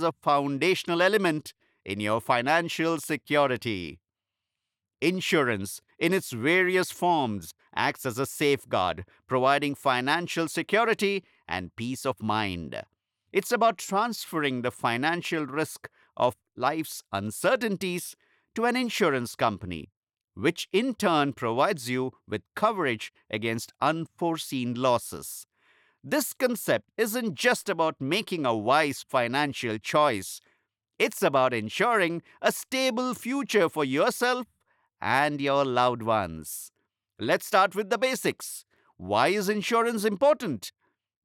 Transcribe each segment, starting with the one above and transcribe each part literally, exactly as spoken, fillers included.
a foundational element in your financial security. Insurance, in its various forms, acts as a safeguard, providing financial security and peace of mind. It's about transferring the financial risk of life's uncertainties to an insurance company, which in turn provides you with coverage against unforeseen losses. This concept isn't just about making a wise financial choice, it's about ensuring a stable future for yourself and your loved ones. Let's start with the basics. Why is insurance important?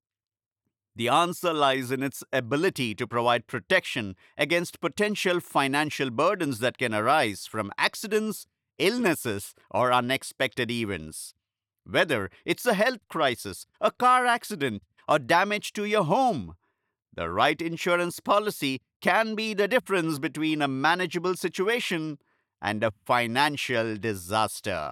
The answer lies in its ability to provide protection against potential financial burdens that can arise from accidents, illnesses, or unexpected events. Whether it's a health crisis, a car accident, or damage to your home, the right insurance policy can be the difference between a manageable situation and a financial disaster.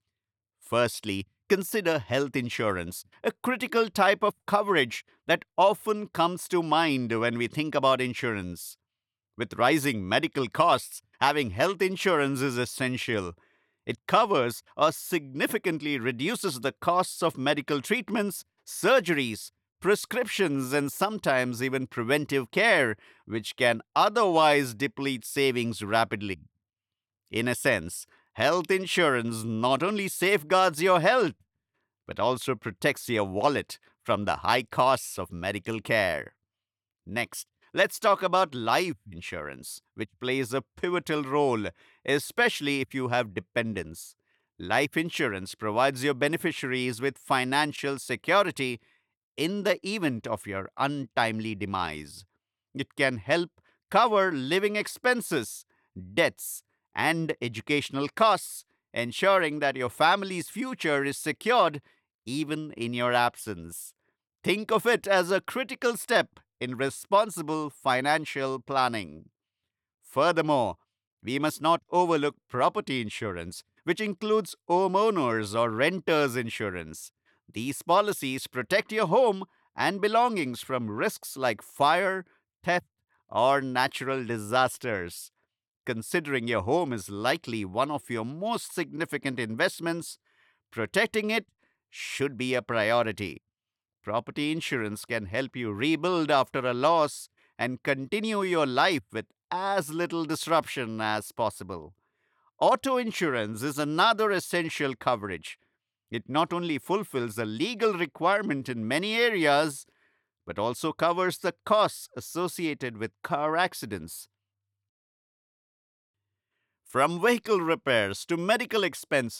Firstly, consider health insurance, a critical type of coverage that often comes to mind when we think about insurance. With rising medical costs, having health insurance is essential. It covers or significantly reduces the costs of medical treatments, surgeries, prescriptions, and sometimes even preventive care, which can otherwise deplete savings rapidly. In a sense, health insurance not only safeguards your health, but also protects your wallet from the high costs of medical care. Next, let's talk about life insurance, which plays a pivotal role, especially if you have dependents. Life insurance provides your beneficiaries with financial security in the event of your untimely demise. It can help cover living expenses, debts, and educational costs, ensuring that your family's future is secured even in your absence. Think of it as a critical step in responsible financial planning. Furthermore, we must not overlook property insurance, which includes homeowners or renters insurance. These policies protect your home and belongings from risks like fire, theft, or natural disasters. Considering your home is likely one of your most significant investments, protecting it should be a priority. Property insurance can help you rebuild after a loss and continue your life with as little disruption as possible. Auto insurance is another essential coverage. It not only fulfills a legal requirement in many areas, but also covers the costs associated with car accidents. From vehicle repairs to medical expenses,